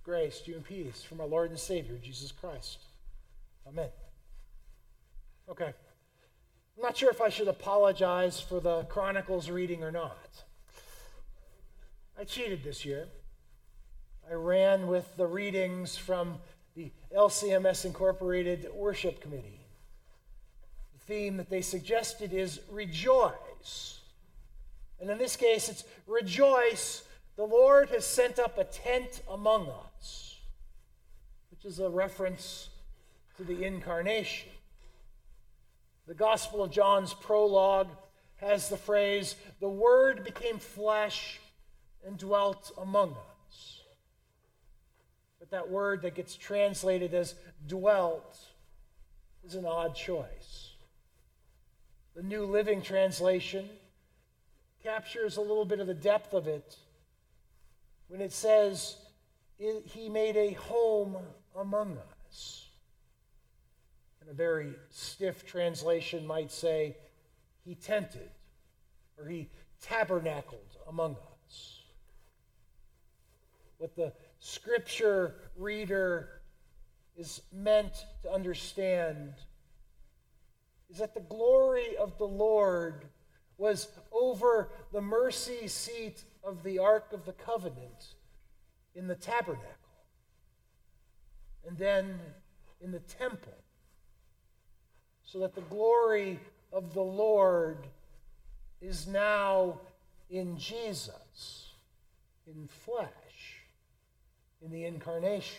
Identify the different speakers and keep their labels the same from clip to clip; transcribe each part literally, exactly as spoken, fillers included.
Speaker 1: Grace to you and peace from our Lord and Savior, Jesus Christ. Amen. Okay. I'm not sure if I should apologize for the Chronicles reading or not. I cheated this year. I ran with the readings from the L C M S Incorporated Worship Committee. The theme that they suggested is rejoice. And in this case, it's rejoice, the Lord has sent up a tent among us, which is a reference to the incarnation. The Gospel of John's prologue has the phrase, the Word became flesh and dwelt among us. But that word that gets translated as dwelt is an odd choice. The New Living Translation captures a little bit of the depth of it when it says, he made a home among us. And a very stiff translation might say, he tented, or he tabernacled among us. What the Scripture reader is meant to understand is that the glory of the Lord was over the mercy seat of the Ark of the Covenant in the tabernacle, and then in the temple, so that the glory of the Lord is now in Jesus, in flesh, in the incarnation.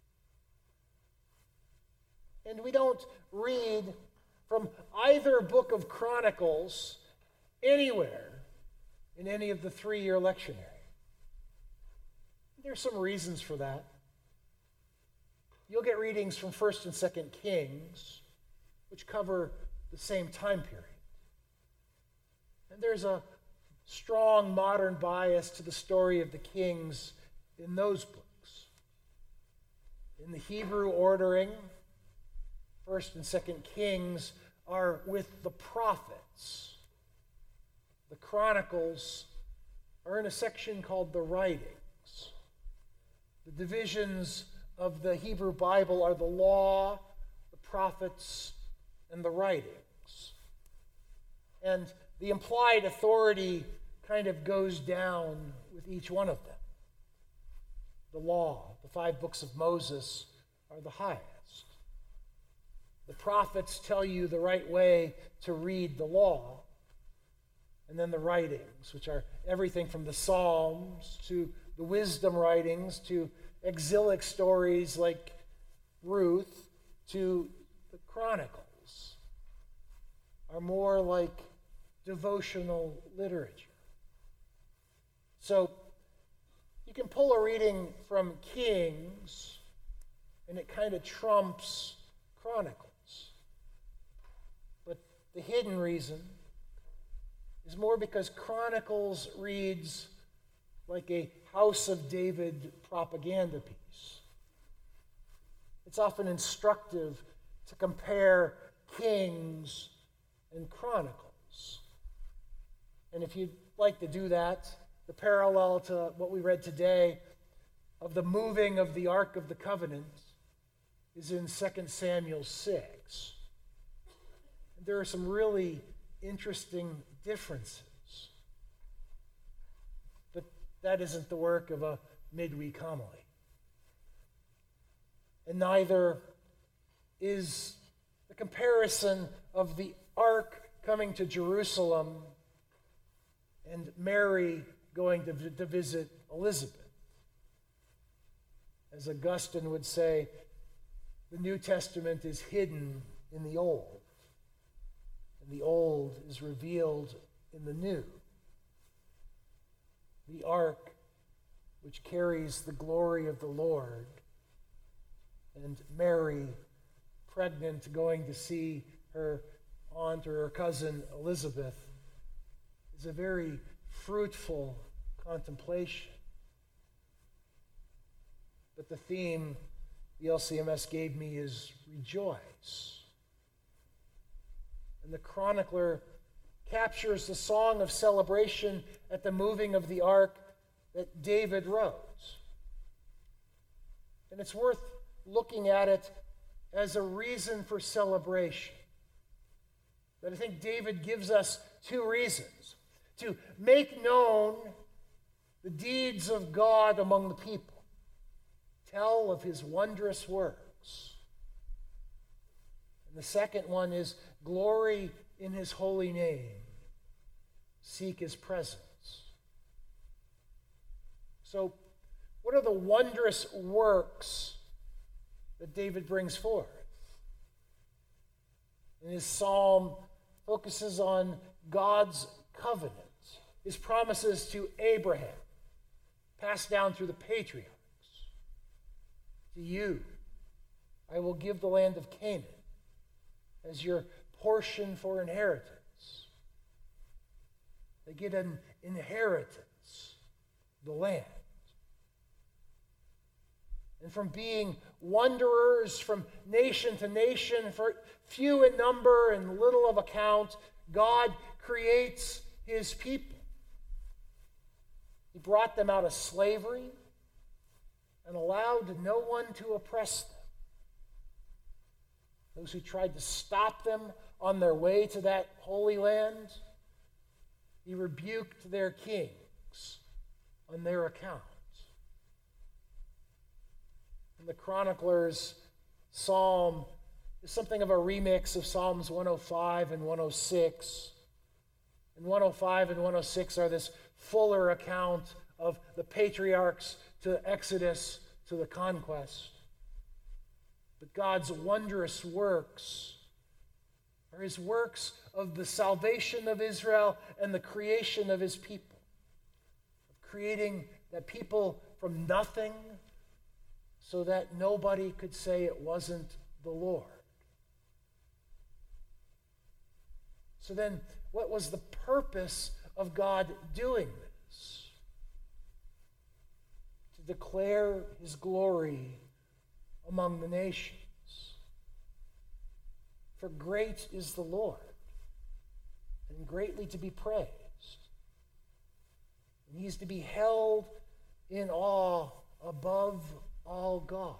Speaker 1: And we don't read from either book of Chronicles anywhere in any of the three-year lectionary. There's some reasons for that. You'll get readings from First and Second Kings, which cover the same time period. And there's a strong modern bias to the story of the kings in those books. In the Hebrew ordering, First and Second Kings are with the prophets. The Chronicles are in a section called the Writings. The divisions of the Hebrew Bible are the law, the prophets, and the writings. And the implied authority kind of goes down with each one of them. The law, the five books of Moses, are the highest. The prophets tell you the right way to read the law. And then the writings, which are everything from the Psalms to the wisdom writings to exilic stories like Ruth to the Chronicles, are more like devotional literature. So you can pull a reading from Kings, and it kind of trumps Chronicles. But the hidden reason is more because Chronicles reads like a House of David propaganda piece. It's often instructive to compare Kings and Chronicles. And if you'd like to do that, the parallel to what we read today of the moving of the Ark of the Covenant is in Second Samuel six. And there are some really interesting differences. But that isn't the work of a midweek homily. And neither is the comparison of the ark coming to Jerusalem and Mary going to, to visit Elizabeth. As Augustine would say, the New Testament is hidden in the Old, and the Old is revealed in the New. The ark, which carries the glory of the Lord, and Mary, pregnant, going to see her aunt or her cousin Elizabeth, is a very fruitful contemplation. But the theme the L C M S gave me is rejoice. And the chronicler captures the song of celebration at the moving of the ark that David wrote. And it's worth looking at it as a reason for celebration. But I think David gives us two reasons. To make known the deeds of God among the people. Tell of his wondrous works. And the second one is glory in his holy name. Seek his presence. So, what are the wondrous works that David brings forth? And his psalm focuses on God's covenant, his promises to Abraham, passed down through the patriarchs. To you, I will give the land of Canaan as your portion for inheritance. They get an inheritance, the land. And from being wanderers from nation to nation, for few in number and little of account, God creates his people. He brought them out of slavery and allowed no one to oppress them. Those who tried to stop them on their way to that holy land, he rebuked their kings on their account. And the chronicler's psalm is something of a remix of Psalms one oh five and one oh six. And one oh five and one oh six are this fuller account of the patriarchs to Exodus to the conquest. But God's wondrous works are his works of the salvation of Israel and the creation of his people. Of creating that people from nothing so that nobody could say it wasn't the Lord. So then, what was the purpose of God doing this? To declare his glory among the nations. For great is the Lord, and greatly to be praised. And he is to be held in awe above all gods.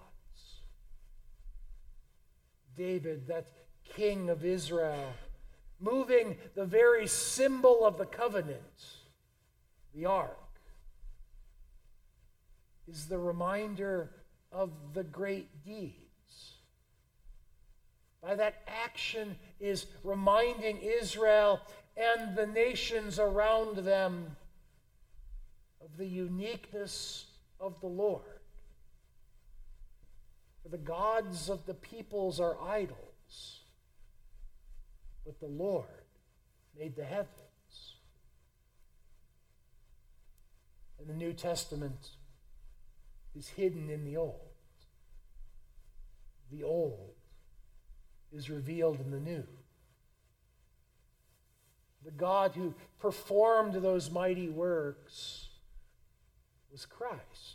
Speaker 1: David, that king of Israel, moving the very symbol of the covenant, the ark, is the reminder of the great deeds. By that action is reminding Israel and the nations around them of the uniqueness of the Lord. For the gods of the peoples are idols, but the Lord made the heavens. And the New Testament is hidden in the Old. The Old is revealed in the New. The God who performed those mighty works was Christ.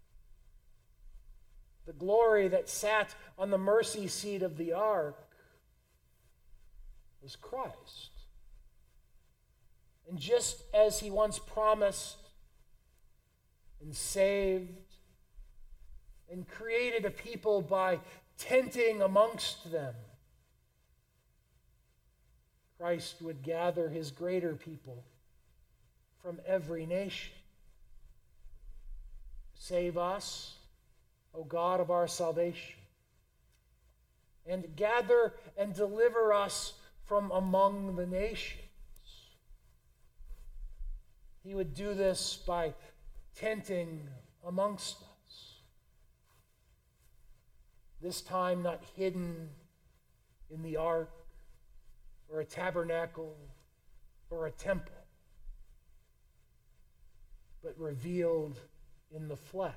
Speaker 1: The glory that sat on the mercy seat of the ark was Christ. And just as he once promised and saved and created a people by tenting amongst them, Christ would gather his greater people from every nation. Save us, O God of our salvation, and gather and deliver us from among the nations. He would do this by tenting amongst us. This time not hidden in the ark or a tabernacle or a temple, but revealed in the flesh.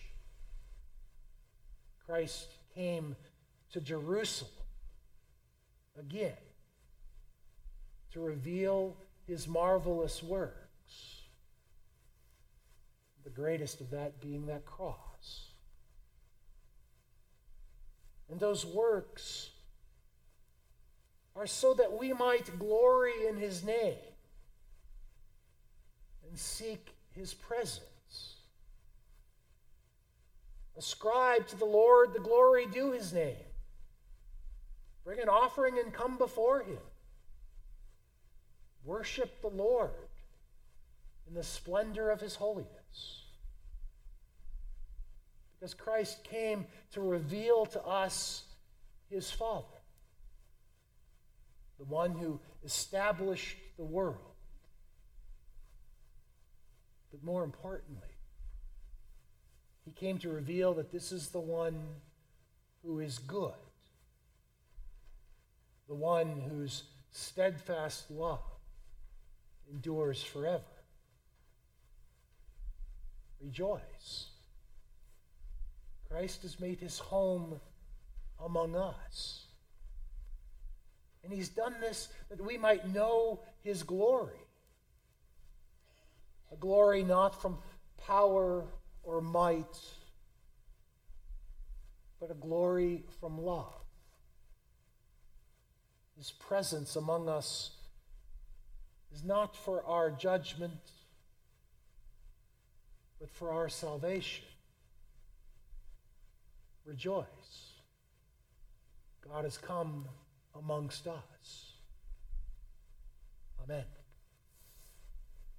Speaker 1: Christ came to Jerusalem again to reveal his marvelous works. The greatest of that being that cross. And those works are so that we might glory in his name and seek his presence. A Ascribe to the Lord the glory due his name. Bring an offering and come before him. Worship the Lord in the splendor of his holiness. Because Christ came to reveal to us his Father, the one who established the world. But more importantly, he came to reveal that this is the one who is good, the one whose steadfast love endures forever. Rejoice. Christ has made his home among us. And he's done this that we might know his glory. A glory not from power or might, but a glory from love. His presence among us is not for our judgment, but for our salvation. Rejoice. God has come amongst us. Amen.